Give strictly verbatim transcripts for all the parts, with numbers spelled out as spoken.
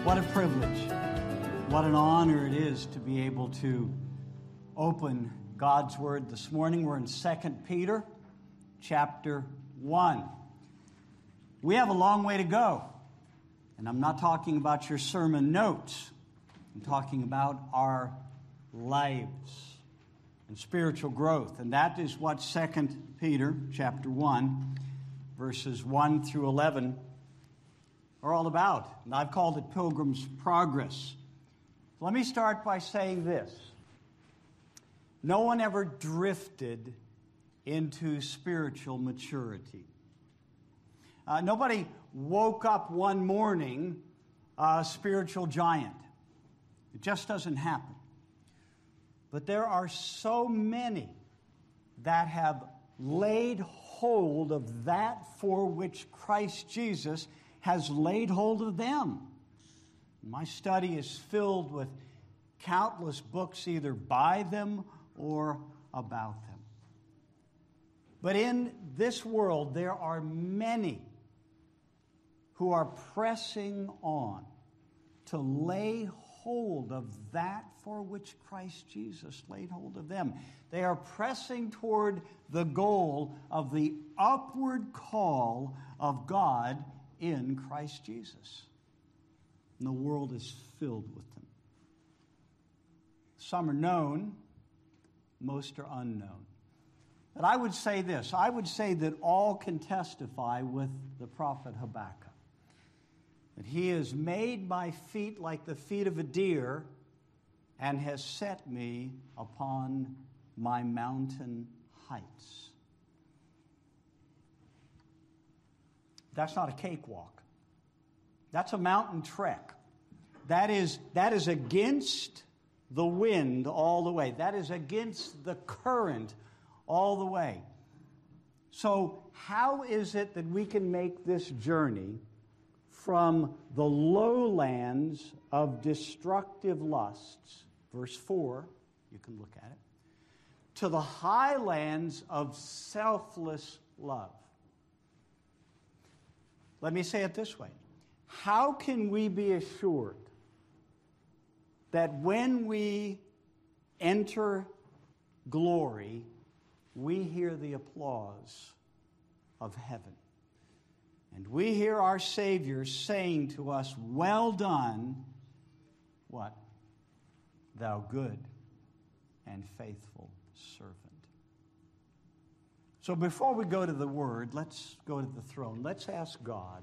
What a privilege, what an honor it is to be able to open God's Word this morning. We're in Second Peter chapter one. We have a long way to go, and I'm not talking about your sermon notes. I'm talking about our lives and spiritual growth, and that is what Second Peter chapter one, verses one through eleven are all about. And I've called it Pilgrim's Progress. Let me start by saying this. No one ever drifted into spiritual maturity. Uh, nobody woke up one morning a spiritual giant. It just doesn't happen. But there are so many that have laid hold of that for which Christ Jesus has laid hold of them. My study is filled with countless books either by them or about them. But in this world, there are many who are pressing on to lay hold of that for which Christ Jesus laid hold of them. They are pressing toward the goal of the upward call of God in Christ Jesus. And the world is filled with them. Some are known, most are unknown. But I would say this, I would say that all can testify with the prophet Habakkuk, that he has made my feet like the feet of a deer and has set me upon my mountain heights. That's not a cakewalk. That's a mountain trek. That is, that is against the wind all the way. That is against the current all the way. So how is it that we can make this journey from the lowlands of destructive lusts, verse four, you can look at it, to the highlands of selfless love? Let me say it this way. How can we be assured that when we enter glory, we hear the applause of heaven? And we hear our Savior saying to us, "Well done," what? "Thou good and faithful servant." So before we go to the Word, let's go to the throne. Let's ask God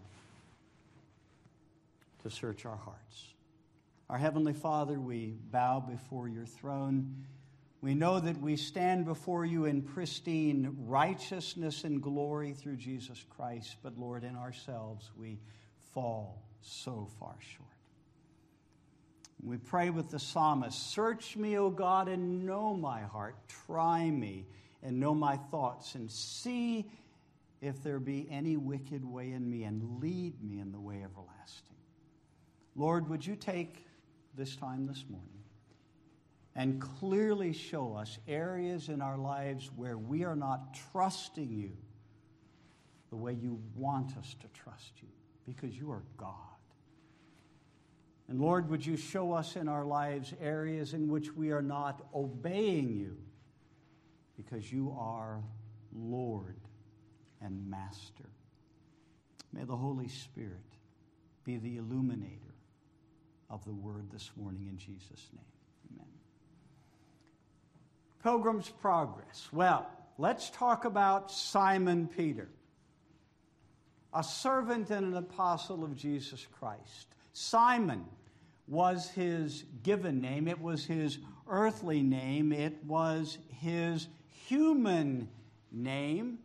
to search our hearts. Our Heavenly Father, we bow before your throne. We know that we stand before you in pristine righteousness and glory through Jesus Christ, but Lord, in ourselves we fall so far short. We pray with the psalmist, "Search me, O God, and know my heart. Try me and know my thoughts, and see if there be any wicked way in me, and lead me in the way everlasting." Lord, would you take this time this morning and clearly show us areas in our lives where we are not trusting you the way you want us to trust you, because you are God. And Lord, would you show us in our lives areas in which we are not obeying you, because you are Lord and Master. May the Holy Spirit be the illuminator of the Word this morning in Jesus' name. Amen. Pilgrim's Progress. Well, let's talk about Simon Peter, a servant and an apostle of Jesus Christ. Simon was his given name. It was his earthly name. It was his human name.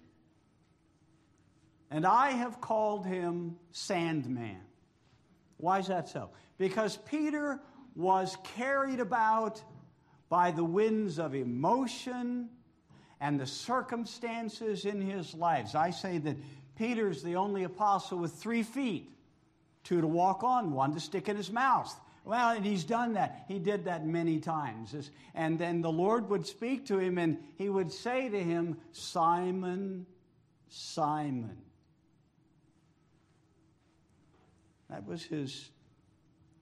And I have called him Sandman. Why is that so? Because Peter was carried about by the winds of emotion and the circumstances in his lives. I say that Peter's the only apostle with three feet, two to walk on, one to stick in his mouth. Well, and he's done that. He did that many times. And then the Lord would speak to him, and he would say to him, "Simon, Simon." That was his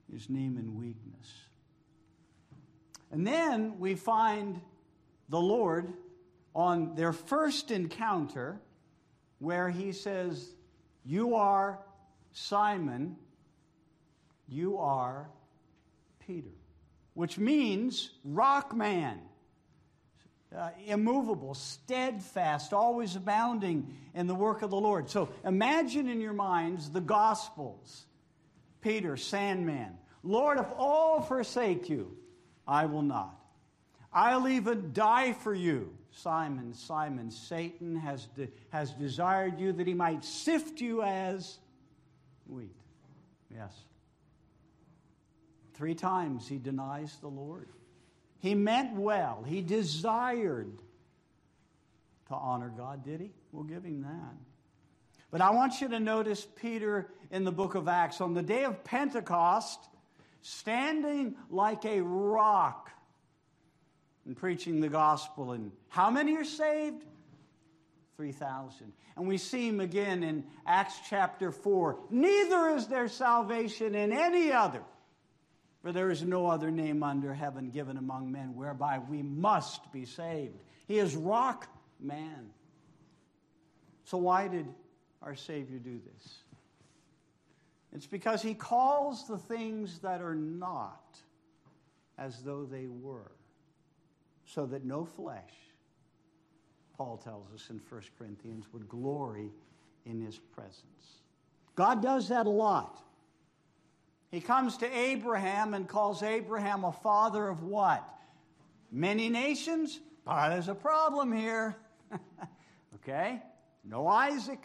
his name in weakness. And then we find the Lord on their first encounter where he says, "You are Simon, you are Peter," which means rock man, uh, immovable, steadfast, always abounding in the work of the Lord. So imagine in your minds the Gospels. Peter, sandman. "Lord, if all forsake you, I will not. I'll even die for you." Simon, Simon, Satan has, de- has desired you that he might sift you as wheat. Yes. Three times he denies the Lord. He meant well. He desired to honor God, did he? We'll give him that. But I want you to notice Peter in the book of Acts. On the day of Pentecost, standing like a rock and preaching the gospel. And how many are saved? three thousand. And we see him again in Acts chapter four. "Neither is there salvation in any other, for there is no other name under heaven given among men whereby we must be saved." He is rock man. So why did our Savior do this? It's because he calls the things that are not as though they were, so that no flesh, Paul tells us in First Corinthians, would glory in his presence. God does that a lot. He comes to Abraham and calls Abraham a father of what? Many nations? But there's a problem here. Okay? No Isaac.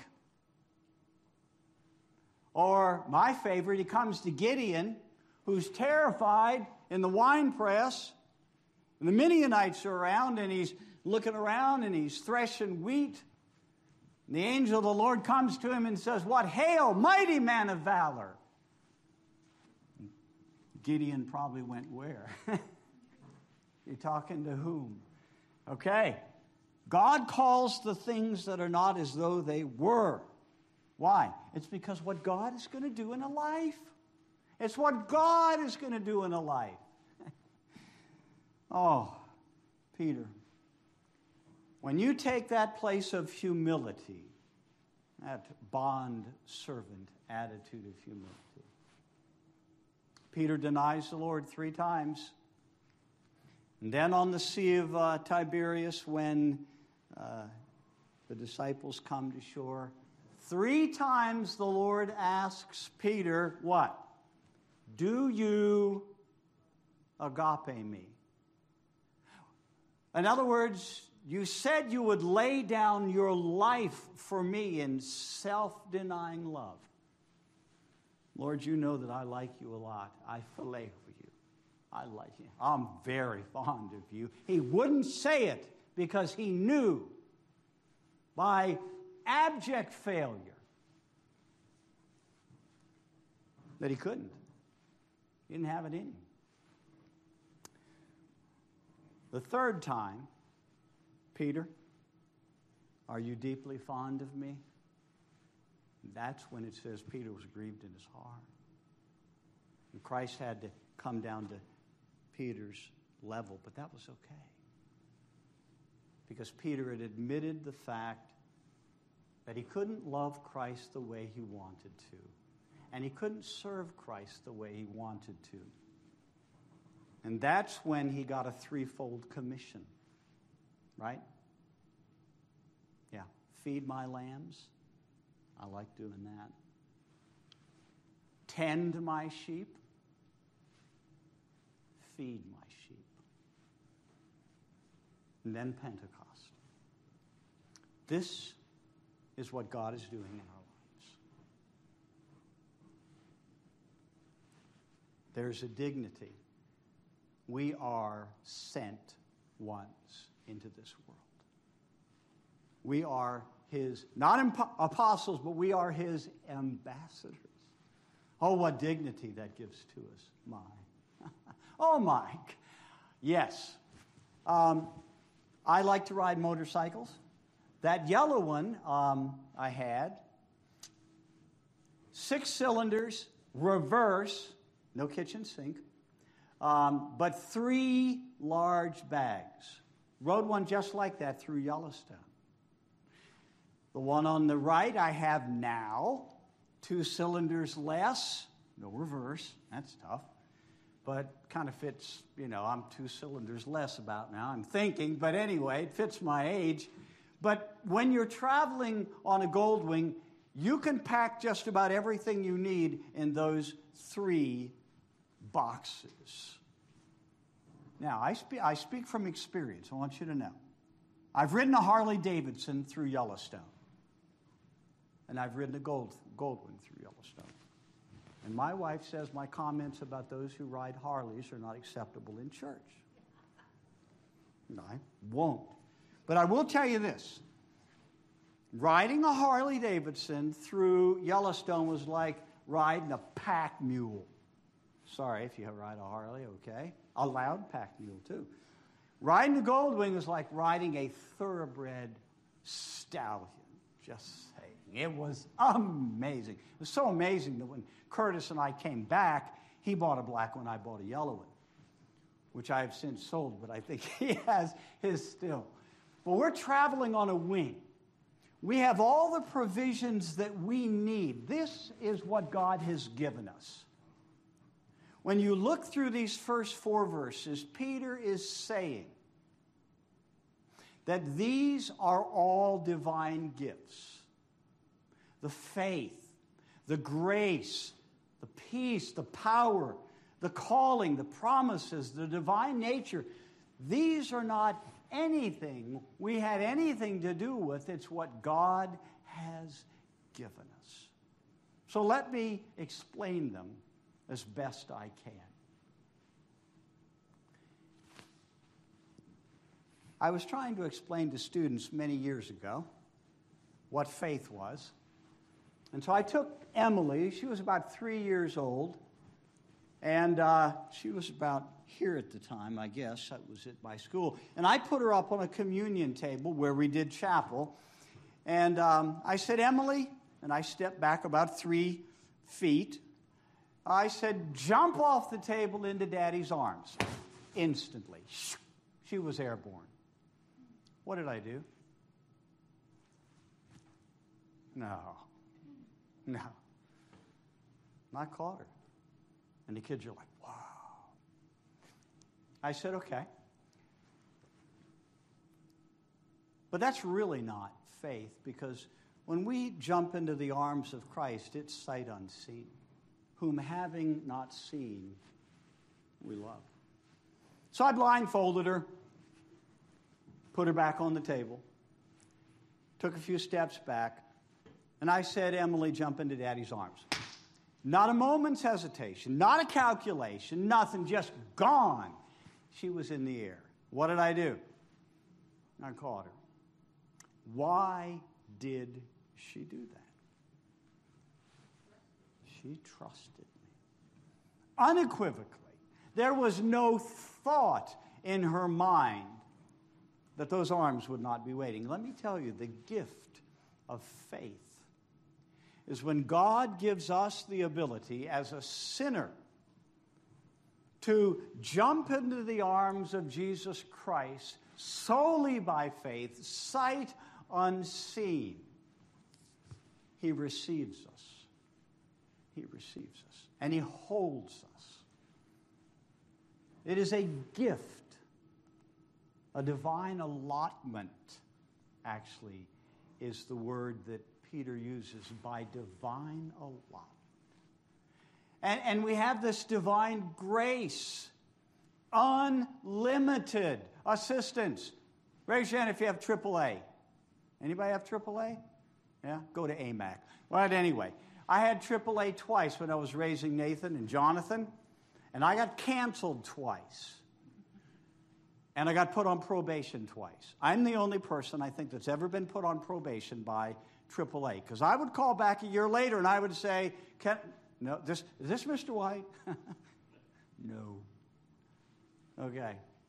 Or my favorite, he comes to Gideon, who's terrified in the winepress. And the Midianites are around, and he's looking around, and he's threshing wheat. And the angel of the Lord comes to him and says, "What? Hail, mighty man of valor." Gideon probably went, "Where?" You're talking to whom? Okay. God calls the things that are not as though they were. Why? It's because what God is going to do in a life. It's what God is going to do in a life. Oh, Peter, when you take that place of humility, that bond servant attitude of humility, Peter denies the Lord three times. And then on the Sea of uh, Tiberias, when uh, the disciples come to shore, three times the Lord asks Peter, what? "Do you agape me?" In other words, you said you would lay down your life for me in self-denying love. Lord, you know that I like you a lot. I phileo you. I like you. I'm very fond of you. He wouldn't say it because he knew by abject failure that he couldn't. He didn't have it in him. The third time, "Peter, are you deeply fond of me?" That's when it says Peter was grieved in his heart. And Christ had to come down to Peter's level, but that was okay. Because Peter had admitted the fact that he couldn't love Christ the way he wanted to. And he couldn't serve Christ the way he wanted to. And that's when he got a threefold commission. Right? Yeah. Feed my lambs. I like doing that. Tend my sheep. Feed my sheep. And then Pentecost. This is what God is doing in our lives. There's a dignity. We are sent ones into this world. We are his, not imp- apostles, but we are his ambassadors. Oh, what dignity that gives to us. My. Oh, Mike. Yes. Um, I like to ride motorcycles. That yellow one um, I had, six cylinders, reverse, no kitchen sink, um, but three large bags. Rode one just like that through Yellowstone. The one on the right I have now, two cylinders less, no reverse, that's tough, but kind of fits, you know, I'm two cylinders less about now, I'm thinking, but anyway, it fits my age. But when you're traveling on a Goldwing, you can pack just about everything you need in those three boxes. Now, I, spe- I speak from experience, I want you to know. I've ridden a Harley Davidson through Yellowstone. And I've ridden a Gold, Goldwing through Yellowstone. And my wife says my comments about those who ride Harleys are not acceptable in church. No, I won't. But I will tell you this. Riding a Harley Davidson through Yellowstone was like riding a pack mule. Sorry if you ride a Harley, okay? A loud pack mule, too. Riding a Goldwing was like riding a thoroughbred stallion. Just saying. It was amazing. It was so amazing that when Curtis and I came back, he bought a black one, I bought a yellow one, which I have since sold, but I think he has his still. But we're traveling on a wing. We have all the provisions that we need. This is what God has given us. When you look through these first four verses, Peter is saying that these are all divine gifts. The faith, the grace, the peace, the power, the calling, the promises, the divine nature. These are not anything we had anything to do with. It's what God has given us. So let me explain them as best I can. I was trying to explain to students many years ago what faith was. And so I took Emily, she was about three years old, and uh, she was about here at the time, I guess. I was at my school. And I put her up on a communion table where we did chapel. And um, I said, Emily, and I stepped back about three feet. I said, jump off the table into Daddy's arms. Instantly. She was airborne. What did I do? No. No. I caught her. And the kids are like, wow. I said, okay. But that's really not faith, because when we jump into the arms of Christ, it's sight unseen, whom having not seen, we love. So I blindfolded her, put her back on the table, took a few steps back, and I said, Emily, jump into Daddy's arms. Not a moment's hesitation, not a calculation, nothing, just gone. She was in the air. What did I do? I caught her. Why did she do that? She trusted me. Unequivocally. There was no thought in her mind that those arms would not be waiting. Let me tell you, the gift of faith is when God gives us the ability as a sinner to jump into the arms of Jesus Christ solely by faith, sight unseen. He receives us. He receives us. And He holds us. It is a gift, a divine allotment, actually, is the word that Peter uses, by divine allotment. And, and we have this divine grace, unlimited assistance. Raise your hand if you have triple A. Anybody have triple A? Yeah? Go to A M A C. Well, anyway, I had triple A twice when I was raising Nathan and Jonathan, and I got canceled twice. And I got put on probation twice. I'm the only person, I think, that's ever been put on probation by triple A. Because I would call back a year later and I would say, Can, no, this, is this Mister White? No. Okay.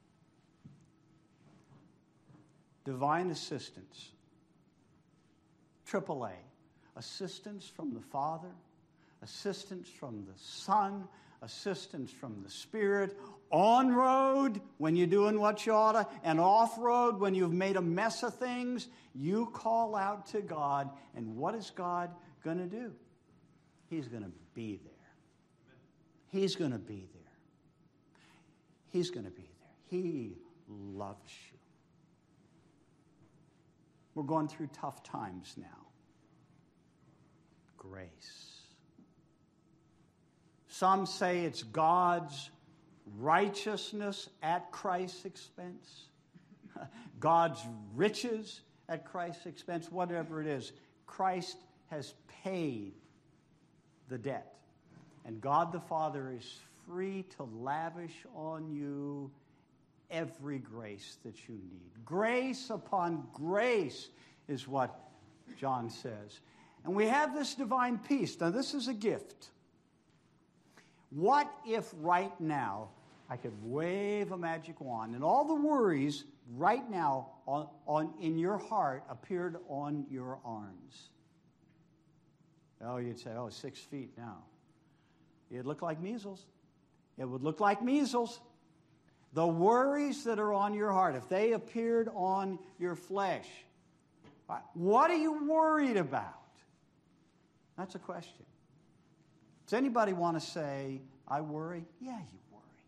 Divine assistance. triple A. Assistance from the Father, assistance from the Son, assistance from the Spirit, on road when you're doing what you ought to, and off road when you've made a mess of things, you call out to God, and what is God going to do? He's going to be there. He's going to be there. He's going to be there. He loves you. We're going through tough times now. Grace. Some say it's God's righteousness at Christ's expense. God's riches at Christ's expense. Whatever it is, Christ has paid the debt. And God the Father is free to lavish on you every grace that you need. Grace upon grace is what John says. And we have this divine peace. Now, this is a gift. What if right now I could wave a magic wand and all the worries right now on, on in your heart appeared on your arms? Oh, you'd say, oh, six feet now. It'd look like measles. It would look like measles. The worries that are on your heart, if they appeared on your flesh, what are you worried about? That's a question. Does anybody want to say, I worry? Yeah, you worry.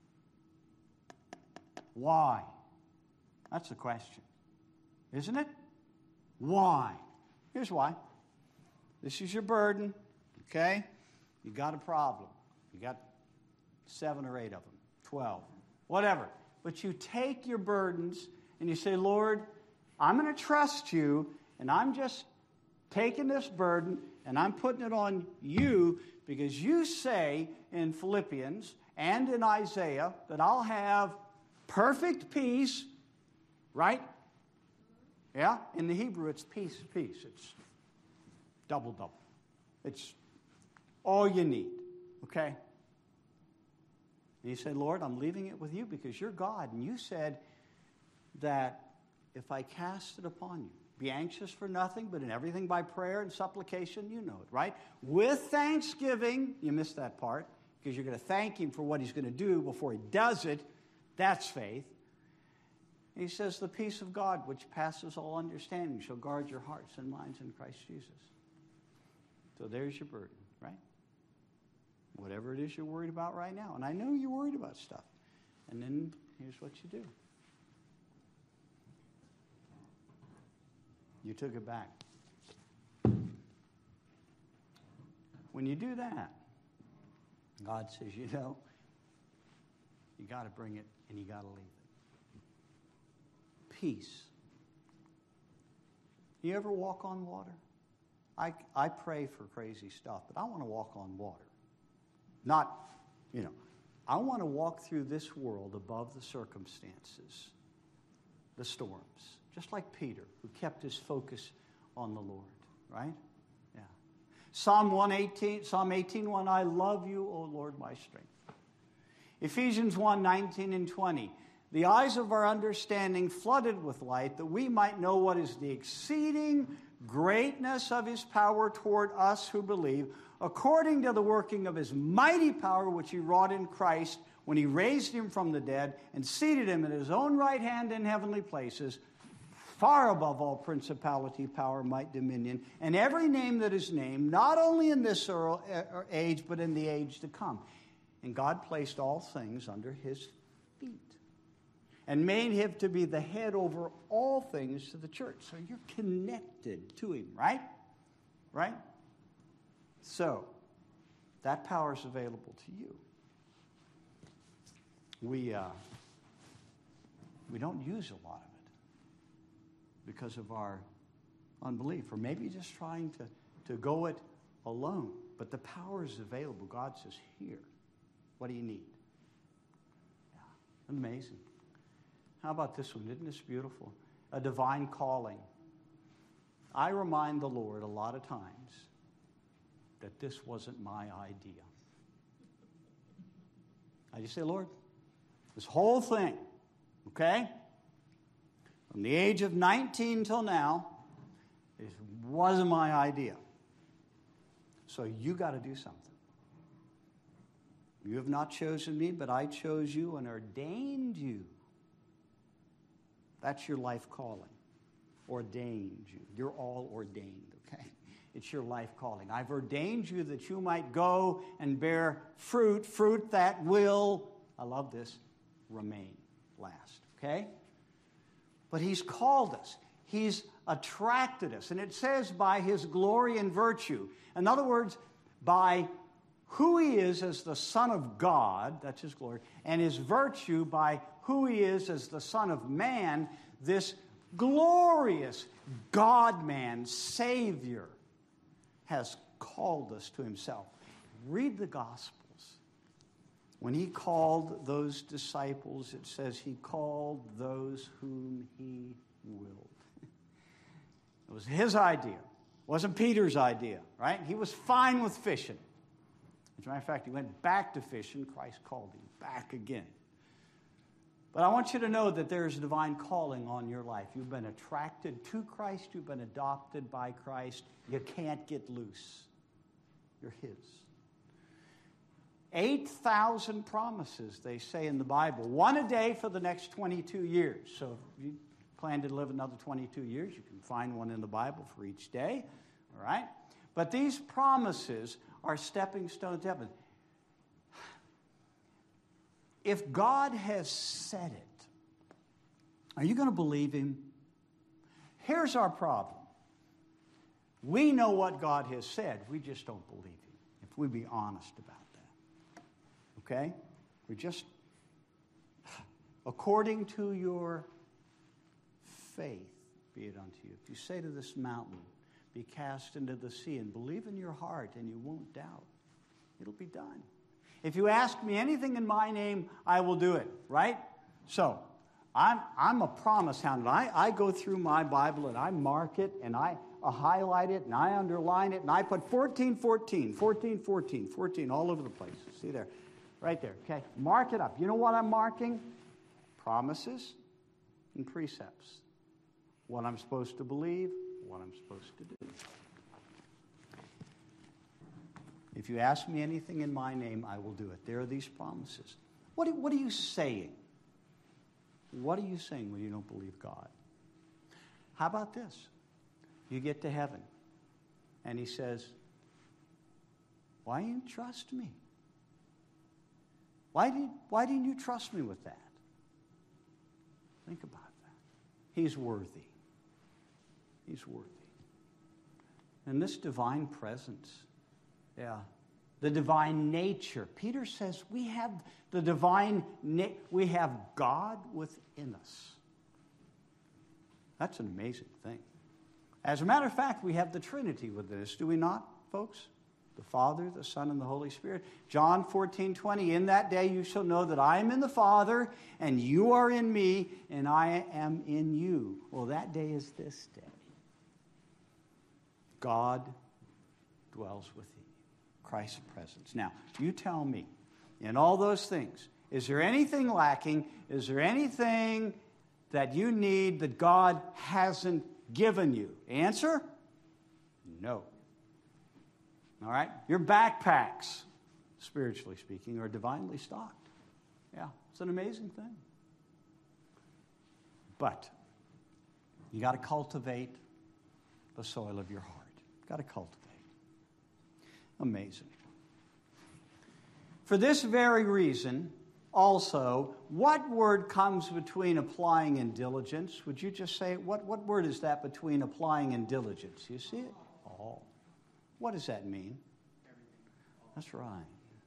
Why? That's the question. Isn't it? Why? Here's why. This is your burden, okay? You got a problem. You got seven or eight of them, twelve, whatever. But you take your burdens and you say, Lord, I'm going to trust you, and I'm just taking this burden and I'm putting it on you because you say in Philippians and in Isaiah that I'll have perfect peace, right? Yeah? In the Hebrew, it's peace, peace. It's double, double. It's all you need, okay? And you say, Lord, I'm leaving it with you because you're God. And you said that if I cast it upon you, be anxious for nothing, but in everything by prayer and supplication, you know it, right? With thanksgiving, you missed that part, because you're going to thank him for what he's going to do before he does it. That's faith. And he says, the peace of God, which passes all understanding, shall guard your hearts and minds in Christ Jesus. So there's your burden, right? Whatever it is you're worried about right now. And I know you're worried about stuff. And then here's what you do. You took it back. When you do that, God says, you know, you got to bring it and you got to leave it. Peace. You ever walk on water? I, I pray for crazy stuff, but I want to walk on water. Not, you know, I want to walk through this world above the circumstances, the storms. Just like Peter, who kept his focus on the Lord, right? Yeah. Psalm one eighteen, Psalm eighteen one, I love you, O Lord, my strength. Ephesians one nineteen and twenty, the eyes of our understanding flooded with light, that we might know what is the exceeding greatness of his power toward us who believe, according to the working of his mighty power, which he wrought in Christ when he raised him from the dead and seated him at his own right hand in heavenly places, far above all principality, power, might, dominion, and every name that is named, not only in this age, but in the age to come. And God placed all things under his feet and made him to be the head over all things to the church. So you're connected to him, right? Right? So that power is available to you. We, uh, we don't use a lot of it because of our unbelief, or maybe just trying to, to go it alone. But the power is available. God says, here, what do you need? Yeah, amazing. How about this one? Isn't this beautiful? A divine calling. I remind the Lord a lot of times that this wasn't my idea. I just say, Lord, this whole thing, okay? From the age of nineteen till now, it wasn't my idea. So you got to do something. You have not chosen me, but I chose you and ordained you. That's your life calling. Ordained you. You're all ordained, okay? It's your life calling. I've ordained you that you might go and bear fruit, fruit that will, I love this, remain, last, okay? But he's called us. He's attracted us. And it says by his glory and virtue. In other words, by who he is as the Son of God, that's his glory, and his virtue by who he is as the Son of Man, this glorious God-man, Savior, has called us to himself. Read the Gospels. When he called those disciples, it says he called those whom he willed. It was his idea. It wasn't Peter's idea, right? He was fine with fishing. As a matter of fact, he went back to fishing. Christ called him back again. But I want you to know that there is a divine calling on your life. You've been attracted to Christ. You've been adopted by Christ. You can't get loose. You're his. eight thousand promises, they say in the Bible. One a day for the next twenty-two years. So if you plan to live another twenty-two years, you can find one in the Bible for each day. All right? But these promises are stepping stones to heaven. If God has said it, are you going to believe him? Here's our problem. We know what God has said. We just don't believe him. If we be honest about that. Okay? We just, according to your faith, be it unto you. If you say to this mountain, be cast into the sea, and believe in your heart, and you won't doubt, it'll be done. If you ask me anything in my name, I will do it, right? So, I'm, I'm a promise hound. I, I go through my Bible, and I mark it, and I, I highlight it, and I underline it, and I put fourteen fourteen, fourteen fourteen, fourteen all over the place. See there? Right there, okay? Mark it up. You know what I'm marking? Promises and precepts. What I'm supposed to believe, what I'm supposed to do. If you ask me anything in my name, I will do it. There are these promises. What, what are you saying? What are you saying when you don't believe God? How about this? You get to heaven, and he says, why didn't you trust me? Why, did, why didn't you trust me with that? Think about that. He's worthy. He's worthy. And this divine presence, yeah, the divine nature. Peter says we have the divine, na- we have God within us. That's an amazing thing. As a matter of fact, we have the Trinity within us, do we not, folks? The Father, the Son, and the Holy Spirit. John fourteen twenty, in that day you shall know that I am in the Father, and you are in me, and I am in you. Well, that day is this day. God dwells within you. Christ's presence. Now, you tell me, in all those things, is there anything lacking? Is there anything that you need that God hasn't given you? Answer? No. All right? Your backpacks, spiritually speaking, are divinely stocked. Yeah, it's an amazing thing. But you got to cultivate the soil of your heart. Got to cultivate. Amazing. For this very reason, also, what word comes between applying and diligence? Would you just say, what, what word is that between applying and diligence? You see it? All. What does that mean? That's right.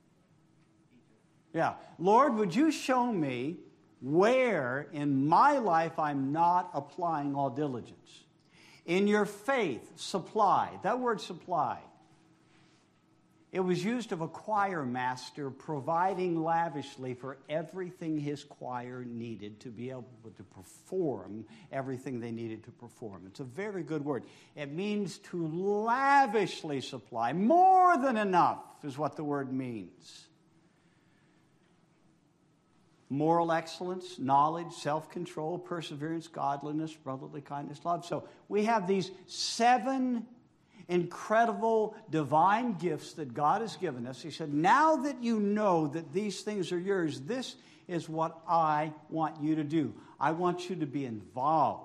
Yeah. Lord, would you show me where in my life I'm not applying all diligence? In your faith, supply. That word supply. It was used of a choir master providing lavishly for everything his choir needed to be able to perform everything they needed to perform. It's a very good word. It means to lavishly supply. More than enough is what the word means. Moral excellence, knowledge, self-control, perseverance, godliness, brotherly kindness, love. So we have these seven. incredible divine gifts that God has given us. He said, now that you know that these things are yours, this is what I want you to do. I want you to be involved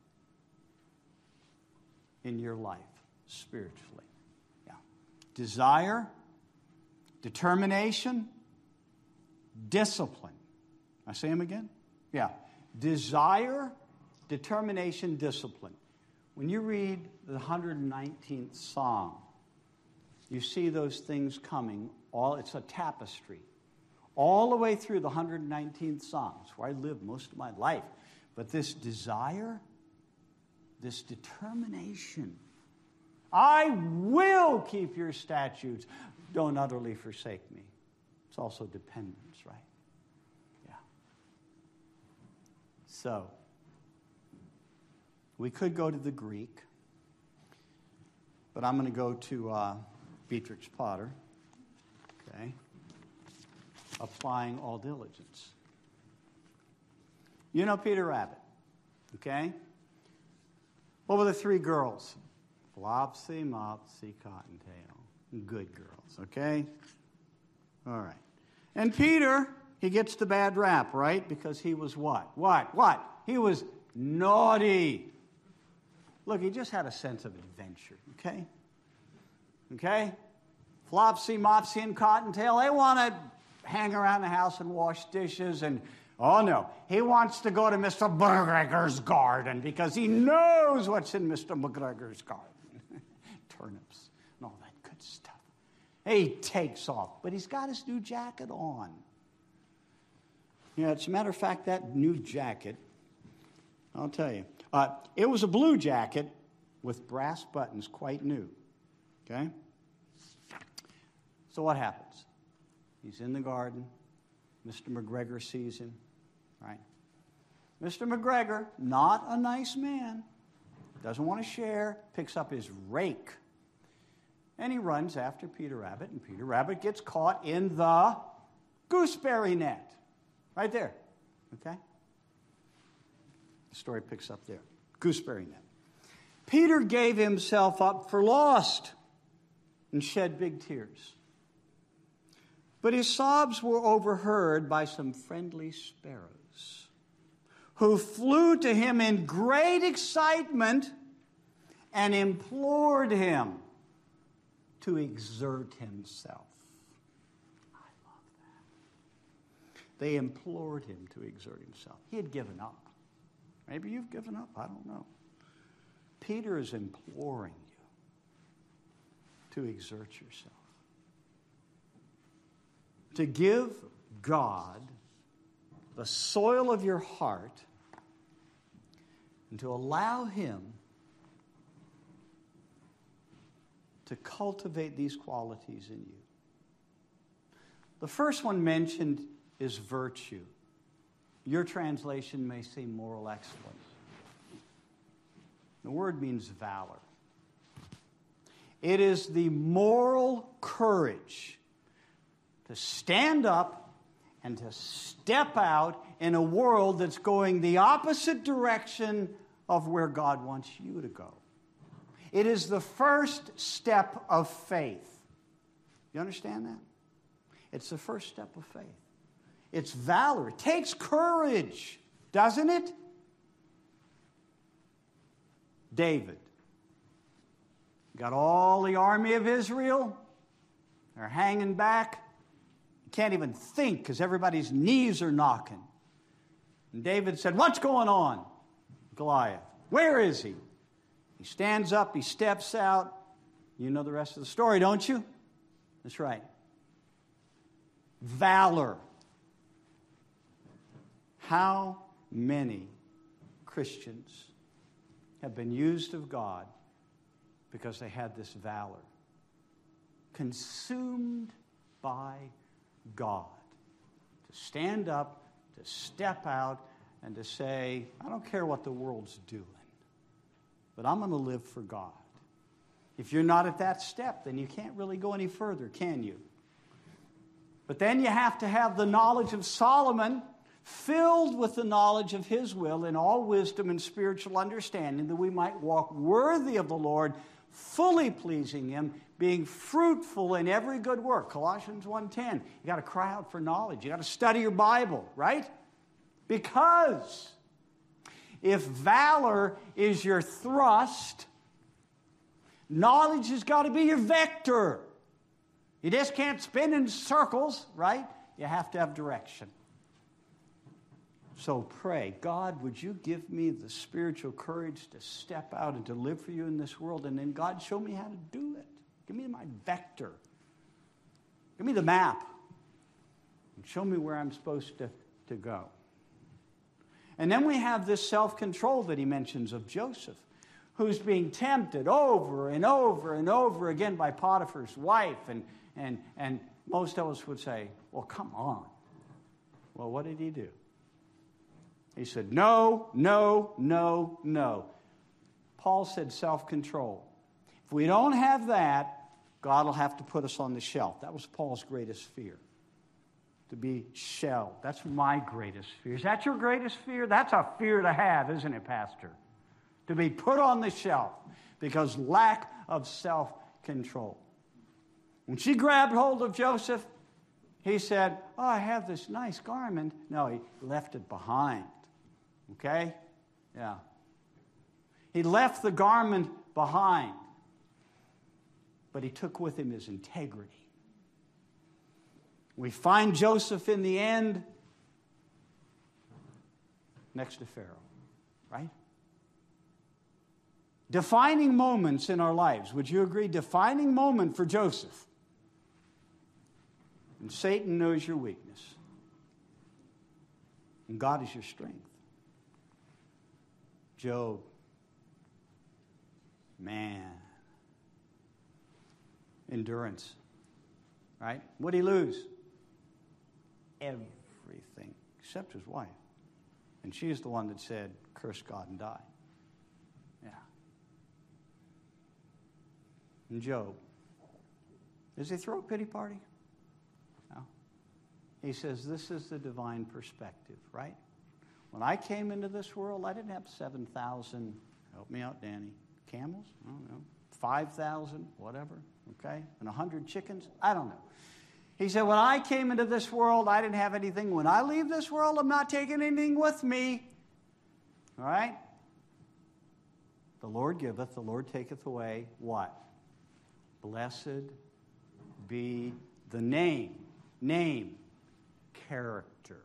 in your life spiritually. Yeah. Desire, determination, discipline. I say them again? Yeah. Desire, determination, discipline. When you read the one hundred nineteenth Psalm, you see those things coming. All it's a tapestry. All the way through the one hundred nineteenth Psalm. It's where I lived most of my life. But this desire, this determination, I will keep your statutes. Don't utterly forsake me. It's also dependence, right? Yeah. So, we could go to the Greek, but I'm going to go to uh, Beatrix Potter, okay? Applying all diligence. You know Peter Rabbit, okay? What were the three girls? Flopsy, Mopsy, Cottontail. Good girls, okay? All right. And Peter, he gets the bad rap, right? Because he was what? What? What? He was naughty. Look, he just had a sense of adventure, okay? Okay? Flopsy, Mopsy, and Cottontail, they want to hang around the house and wash dishes and, oh no, he wants to go to Mister McGregor's garden because he knows what's in Mister McGregor's garden. Turnips and all that good stuff. He takes off, but he's got his new jacket on. Yeah, as a matter of fact, that new jacket, I'll tell you, uh, it was a blue jacket with brass buttons, quite new. Okay? So what happens? He's in the garden. Mister McGregor sees him, right? Mister McGregor, not a nice man, doesn't want to share, picks up his rake, and he runs after Peter Rabbit, and Peter Rabbit gets caught in the gooseberry net. Right there, okay? The story picks up there. Gooseberry net. Peter gave himself up for lost and shed big tears. But his sobs were overheard by some friendly sparrows who flew to him in great excitement and implored him to exert himself. I love that. They implored him to exert himself. He had given up. Maybe you've given up. I don't know. Peter is imploring you to exert yourself. To give God the soil of your heart and to allow Him to cultivate these qualities in you. The first one mentioned is virtue. Your translation may say moral excellence. The word means valor. It is the moral courage to stand up and to step out in a world that's going the opposite direction of where God wants you to go. It is the first step of faith. You understand that? It's the first step of faith. It's valor. It takes courage, doesn't it? David got all the army of Israel. They're hanging back. You can't even think because everybody's knees are knocking. And David said, "What's going on?" Goliath, "Where is he?" He stands up, he steps out. You know the rest of the story, don't you? That's right. Valor. How many Christians have been used of God because they had this valor? Consumed by God. To stand up, to step out, and to say, I don't care what the world's doing, but I'm going to live for God. If you're not at that step, then you can't really go any further, can you? But then you have to have the knowledge of Solomon, filled with the knowledge of his will in all wisdom and spiritual understanding, that we might walk worthy of the Lord, fully pleasing Him, being fruitful in every good work. Colossians one ten. You got to cry out for knowledge. You got to study your Bible, right? Because if valor is your thrust, knowledge has got to be your vector. You just can't spin in circles, right? You have to have direction. So pray, God, would you give me the spiritual courage to step out and to live for you in this world? And then, God, show me how to do it. Give me my vector. Give me the map. And show me where I'm supposed to, to go. And then we have this self-control that he mentions of Joseph, who's being tempted over and over and over again by Potiphar's wife. And, and, and most of us would say, well, come on. Well, what did he do? He said, no, no, no, no. Paul said self-control. If we don't have that, God will have to put us on the shelf. That was Paul's greatest fear, to be shelved. That's my greatest fear. Is that your greatest fear? That's a fear to have, isn't it, Pastor? To be put on the shelf because lack of self-control. When she grabbed hold of Joseph, he said, oh, I have this nice garment. No, he left it behind. Okay? Yeah. He left the garment behind, but he took with him his integrity. We find Joseph in the end next to Pharaoh, right? Defining moments in our lives. Would you agree? Defining moment for Joseph. And Satan knows your weakness. And God is your strength. Job. Man. Endurance. Right? What did he lose? Everything. Except his wife. And she is the one that said, curse God and die. Yeah. And Job. Does he throw a pity party? No. He says, this is the divine perspective, right? When I came into this world, I didn't have seven thousand, help me out, Danny, camels? I don't know. five thousand, whatever, okay? And one hundred chickens? I don't know. He said, when I came into this world, I didn't have anything. When I leave this world, I'm not taking anything with me. All right? The Lord giveth, the Lord taketh away what? Blessed be the name, name, character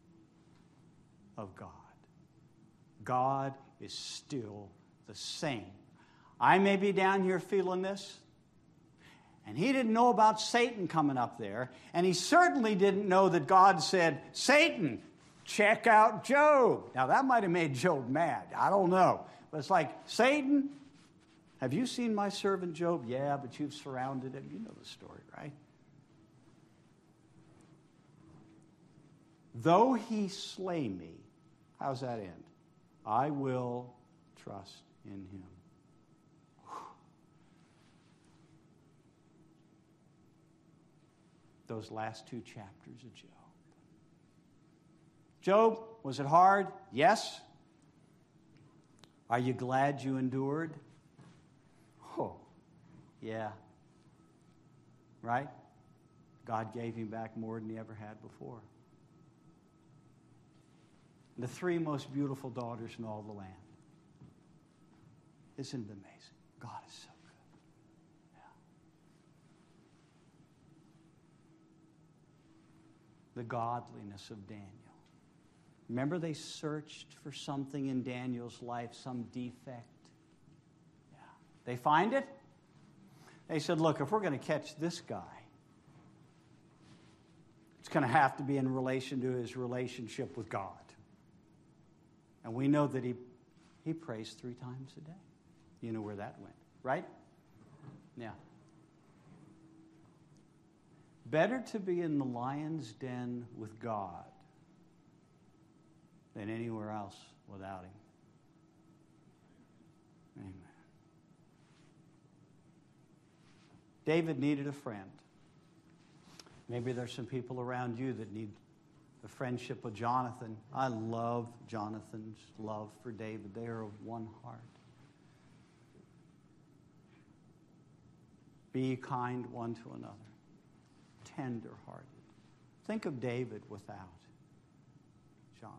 of God. God is still the same. I may be down here feeling this, and he didn't know about Satan coming up there, and he certainly didn't know that God said, Satan, check out Job. Now, that might have made Job mad. I don't know. But it's like, Satan, have you seen my servant Job? Yeah, but you've surrounded him. You know the story, right? Though he slay me, how's that end? I will trust in him. Those last two chapters of Job. Job, was it hard? Yes. Are you glad you endured? Oh, yeah. Right? God gave him back more than he ever had before. The three most beautiful daughters in all the land. Isn't it amazing? God is so good. Yeah. The godliness of Daniel. Remember, they searched for something in Daniel's life, some defect. Yeah. They find it. They said, look, if we're going to catch this guy, it's going to have to be in relation to his relationship with God. And we know that he, he prays three times a day. You know where that went, right? Yeah. Better to be in the lion's den with God than anywhere else without him. Amen. David needed a friend. Maybe there's some people around you that need the friendship with Jonathan. I love Jonathan's love for David. They are of one heart. Be kind one to another, tender-hearted. Think of David without Jonathan.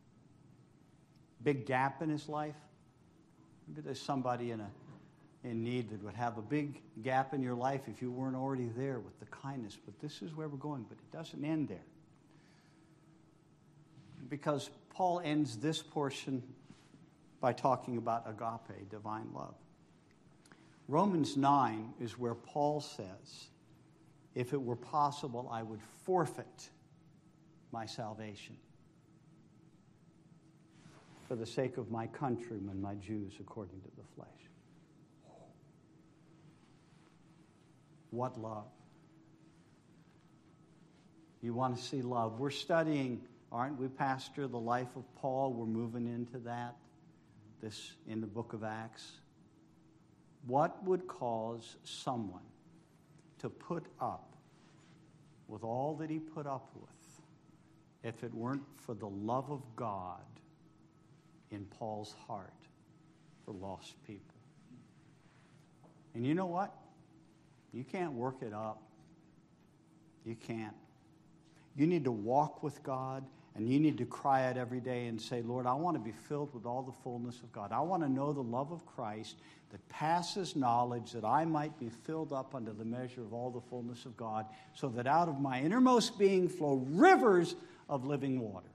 Big gap in his life. Maybe there's somebody in a in need that would have a big gap in your life if you weren't already there with the kindness. But this is where we're going, but it doesn't end there. Because Paul ends this portion by talking about agape, divine love. Romans nine is where Paul says, if it were possible, I would forfeit my salvation for the sake of my countrymen, my Jews, according to the flesh. What love? You want to see love. We're studying, aren't we, Pastor, the life of Paul? We're moving into that, this in the book of Acts. What would cause someone to put up with all that he put up with if it weren't for the love of God in Paul's heart for lost people? And you know what? You can't work it up. You can't. You need to walk with God, and you need to cry out every day and say, Lord, I want to be filled with all the fullness of God. I want to know the love of Christ that passes knowledge, that I might be filled up unto the measure of all the fullness of God, so that out of my innermost being flow rivers of living water.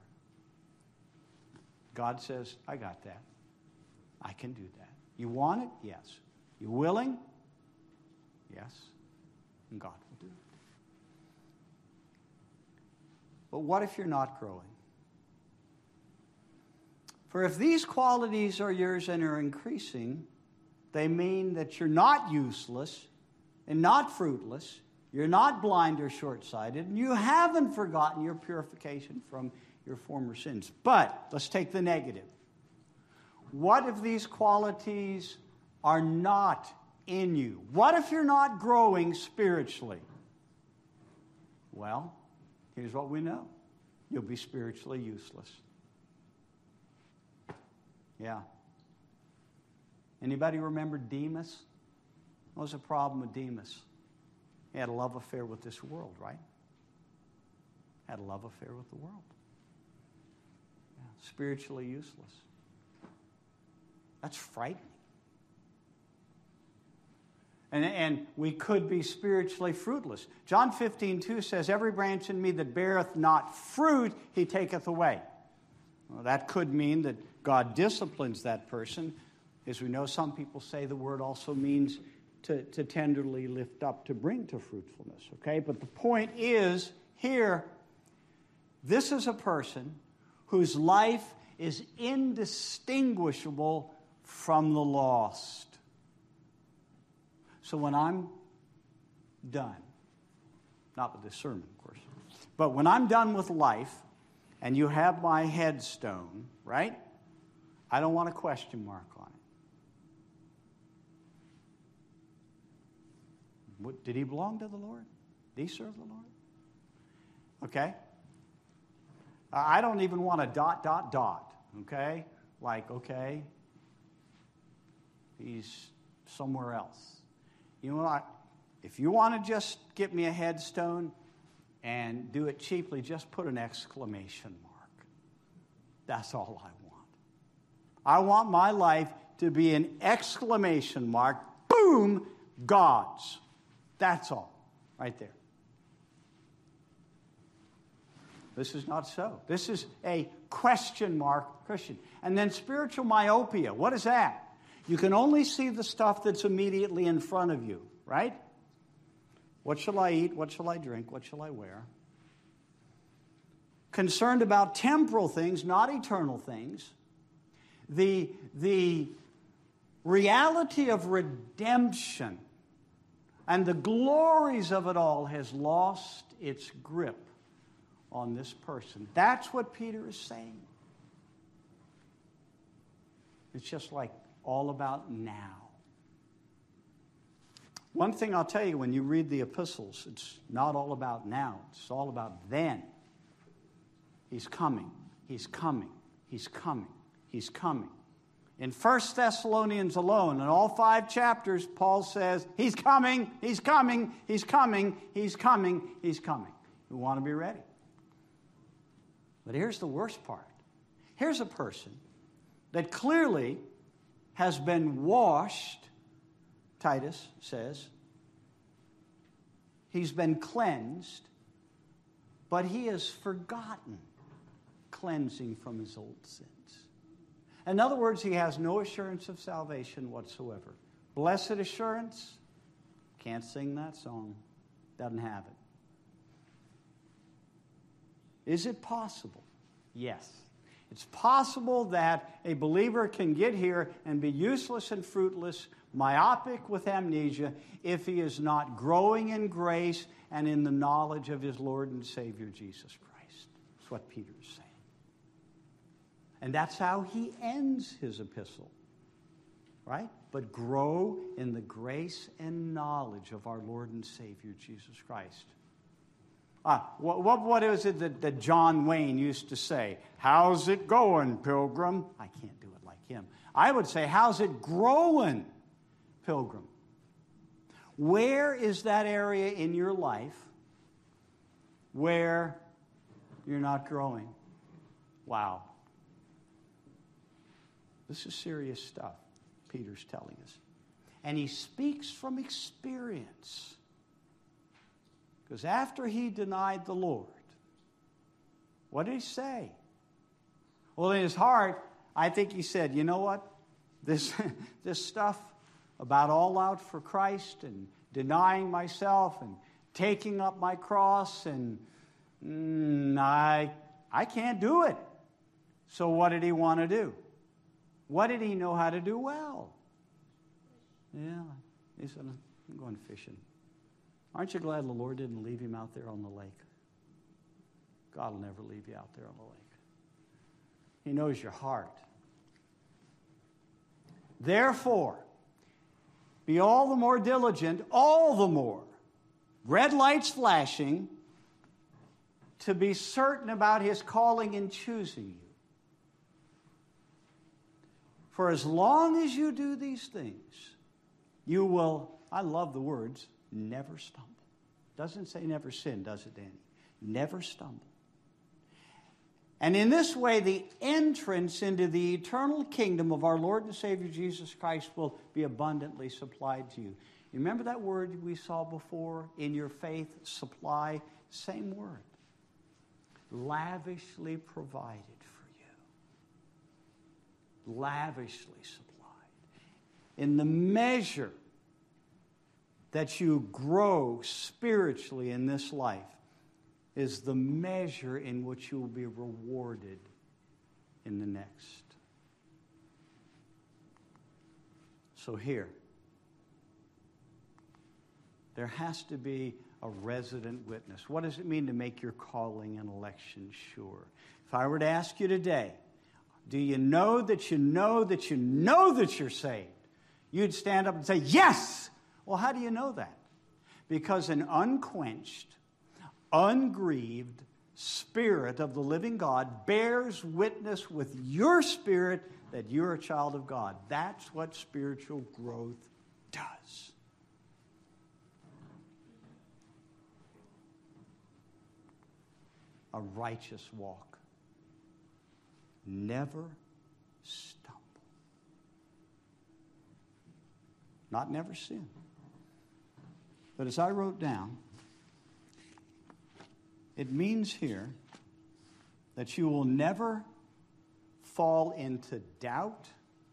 God says, I got that. I can do that. You want it? Yes. You willing? Yes. And God will do it. But what if you're not growing? For if these qualities are yours and are increasing, they mean that you're not useless and not fruitless. You're not blind or short-sighted, and you haven't forgotten your purification from your former sins. But let's take the negative. What if these qualities are not in you? What if you're not growing spiritually? Well, here's what we know. You'll be spiritually useless. Yeah. Anybody remember Demas? What was the problem with Demas? He had a love affair with this world, right? Had a love affair with the world. Yeah. Spiritually useless. That's frightening. And, and we could be spiritually fruitless. John fifteen two says, every branch in me that beareth not fruit, he taketh away. Well, that could mean that God disciplines that person. As we know, some people say the word also means to, to tenderly lift up, to bring to fruitfulness. Okay? But the point is, here, this is a person whose life is indistinguishable from the lost. So when I'm done, not with this sermon, of course, but when I'm done with life and you have my headstone, right? I don't want a question mark on it. What, did he belong to the Lord? Did he serve the Lord? Okay? I don't even want a dot, dot, dot. Okay? Like, okay, he's somewhere else. You know what? If you want to just get me a headstone and do it cheaply, just put an exclamation mark. That's all I want. I want my life to be an exclamation mark. Boom, God's. That's all, right there. This is not so. This is a question mark Christian. And then spiritual myopia. What is that? You can only see the stuff that's immediately in front of you, right? What shall I eat? What shall I drink? What shall I wear? Concerned about temporal things, not eternal things. The, the reality of redemption and the glories of it all has lost its grip on this person. That's what Peter is saying. It's just like all about now. One thing I'll tell you, when you read the epistles, it's not all about now. It's all about then. He's coming. He's coming. He's coming. He's coming. In First Thessalonians alone, in all five chapters, Paul says, He's coming, He's coming, He's coming, He's coming, He's coming. We want to be ready. But here's the worst part. Here's a person that clearly has been washed, Titus says. He's been cleansed, but he has forgotten cleansing from his old sins. In other words, he has no assurance of salvation whatsoever. Blessed assurance, can't sing that song, doesn't have it. Is it possible? Yes. It's possible that a believer can get here and be useless and fruitless, myopic with amnesia, if he is not growing in grace and in the knowledge of his Lord and Savior, Jesus Christ. That's what Peter is saying. And that's how he ends his epistle, right? But grow in the grace and knowledge of our Lord and Savior, Jesus Christ. Ah, what, what, what is it that, that John Wayne used to say? How's it going, pilgrim? I can't do it like him. I would say, how's it growing, pilgrim? Where is that area in your life where you're not growing? Wow. This is serious stuff, Peter's telling us. And he speaks from experience. Because after he denied the Lord, what did he say? Well, in his heart, I think he said, you know what? This, this stuff about all out for Christ and denying myself and taking up my cross, and mm, I, I can't do it. So what did he want to do? What did he know how to do well? Yeah, he said, I'm going fishing. Aren't you glad the Lord didn't leave him out there on the lake? God will never leave you out there on the lake. He knows your heart. Therefore, be all the more diligent, all the more, red lights flashing, to be certain about his calling and choosing you. For as long as you do these things, you will, I love the words, never stumble. Doesn't say never sin, does it, Danny? Never stumble. And in this way, the entrance into the eternal kingdom of our Lord and Savior Jesus Christ will be abundantly supplied to you. You remember that word we saw before? In your faith, supply. Same word. Lavishly provided for you. Lavishly supplied. In the measure that you grow spiritually in this life is the measure in which you will be rewarded in the next. So here, there has to be a resident witness. What does it mean to make your calling and election sure? If I were to ask you today, do you know that you know that you know that you're saved? You'd stand up and say, yes! Well, how do you know that? Because an unquenched, ungrieved Spirit of the living God bears witness with your spirit that you're a child of God. That's what spiritual growth does. A righteous walk. Never stumble. Not never sin. But as I wrote down, it means here that you will never fall into doubt,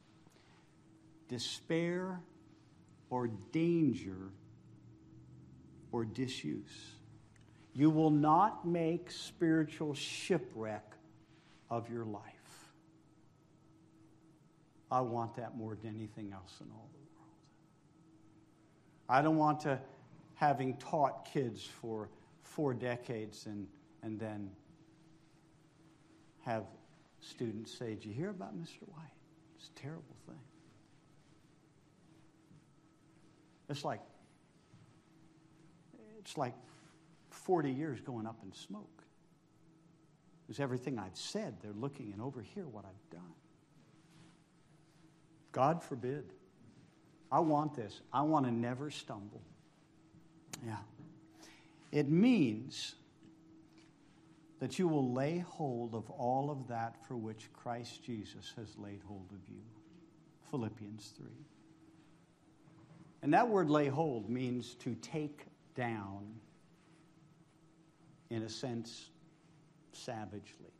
despair, or danger, or disuse. You will not make spiritual shipwreck of your life. I want that more than anything else in all the world. I don't want to, having taught kids for four decades and, and then have students say, did you hear about Mister White? It's a terrible thing. It's like, it's like forty years going up in smoke. Because everything I've said, they're looking and overhear what I've done. God forbid. I want this. I want to never stumble. Yeah. It means that you will lay hold of all of that for which Christ Jesus has laid hold of you. Philippians three. And that word lay hold means to take down, in a sense, savagely.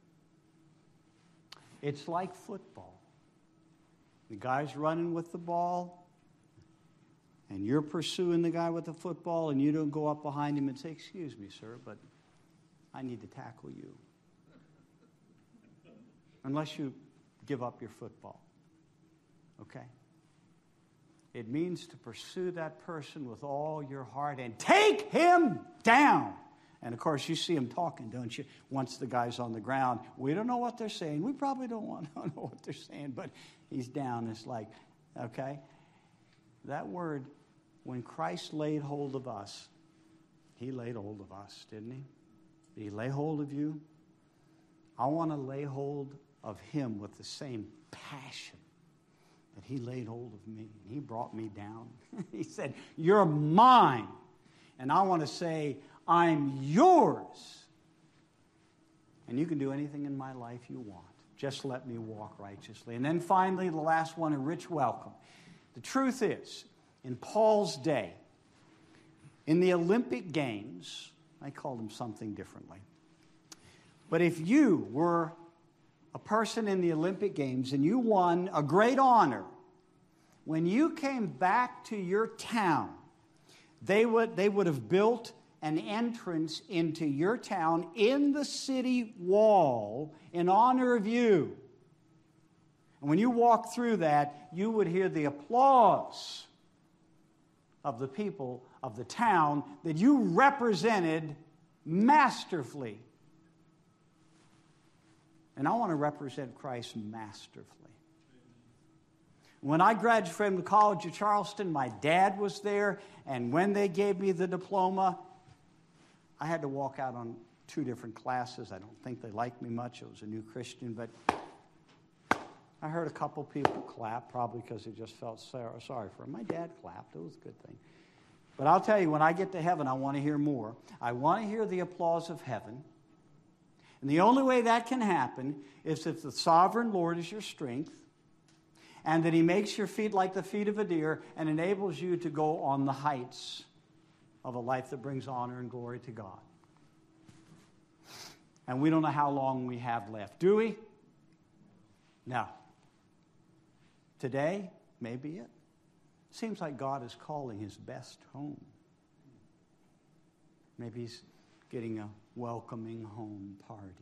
It's like football. The guy's running with the ball, and you're pursuing the guy with the football, and you don't go up behind him and say, "Excuse me, sir, but I need to tackle you." Unless you give up your football. Okay? It means to pursue that person with all your heart and take him down. And of course, you see him talking, don't you? Once the guy's on the ground, we don't know what they're saying. We probably don't want to know what they're saying, but he's down. It's like, okay? That word, when Christ laid hold of us, he laid hold of us, didn't he? Did he lay hold of you? I want to lay hold of him with the same passion that he laid hold of me. And he brought me down. He said, "You're mine." And I want to say, "I'm yours. And you can do anything in my life you want. Just let me walk righteously." And then finally, the last one, a rich welcome. The truth is, in Paul's day, in the Olympic Games, I called them something differently. But if you were a person in the Olympic Games and you won a great honor, when you came back to your town, they would, they would have built an entrance into your town in the city wall in honor of you. And when you walked through that, you would hear the applause of the people of the town that you represented masterfully. And I want to represent Christ masterfully. When I graduated from the College of Charleston, my dad was there, and when they gave me the diploma, I had to walk out on two different classes. I don't think they liked me much. I was a new Christian, but I heard a couple people clap, probably because they just felt sorry for him. My dad clapped. It was a good thing. But I'll tell you, when I get to heaven, I want to hear more. I want to hear the applause of heaven. And the only way that can happen is if the sovereign Lord is your strength, and that he makes your feet like the feet of a deer and enables you to go on the heights of a life that brings honor and glory to God. And we don't know how long we have left, do we? No. Today may be it. Seems like God is calling his best home. Maybe he's getting a welcoming home party.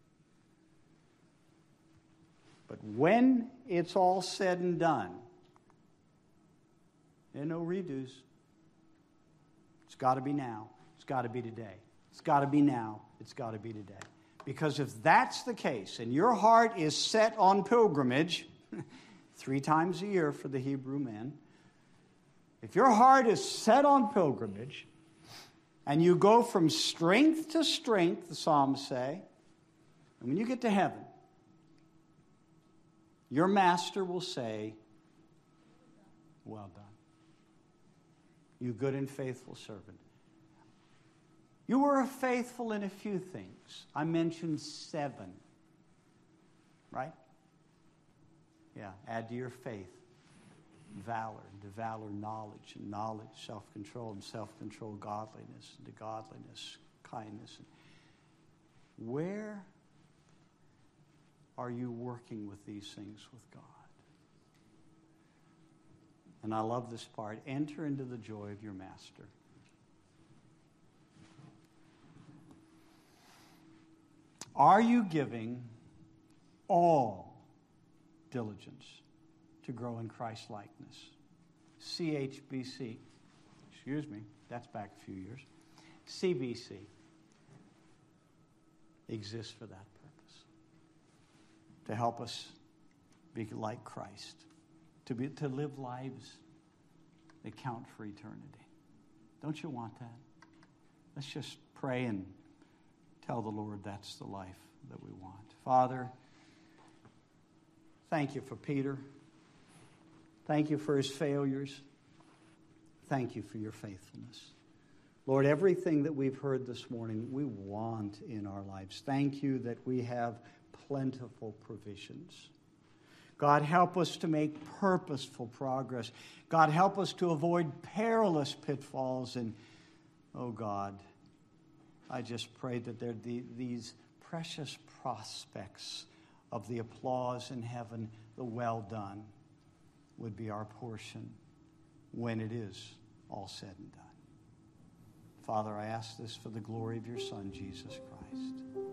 But when it's all said and done, there are no redos. It's got to be now. It's got to be today. It's got to be now. It's got to be today. Because if that's the case, and your heart is set on pilgrimage, three times a year for the Hebrew men, if your heart is set on pilgrimage, and you go from strength to strength, the Psalms say, and when you get to heaven, your master will say, "Well done, you good and faithful servant. You were faithful in a few things." I mentioned seven, right? Yeah, add to your faith valor, and to valor knowledge, and knowledge self-control, and self-control godliness, and to godliness kindness. Where are you working with these things with God? And I love this part. Enter into the joy of your master. Are you giving all diligence to grow in Christ likeness? C H B C, excuse me, that's back a few years. C B C exists for that purpose. To help us be like Christ. To be to live lives that count for eternity. Don't you want that? Let's just pray and tell the Lord that's the life that we want. Father, thank you for Peter. Thank you for his failures. Thank you for your faithfulness. Lord, everything that we've heard this morning, we want in our lives. Thank you that we have plentiful provisions. God, help us to make purposeful progress. God, help us to avoid perilous pitfalls. And, oh God, I just pray that there be these precious prospects of the applause in heaven, the well done, would be our portion when it is all said and done. Father, I ask this for the glory of your Son, Jesus Christ.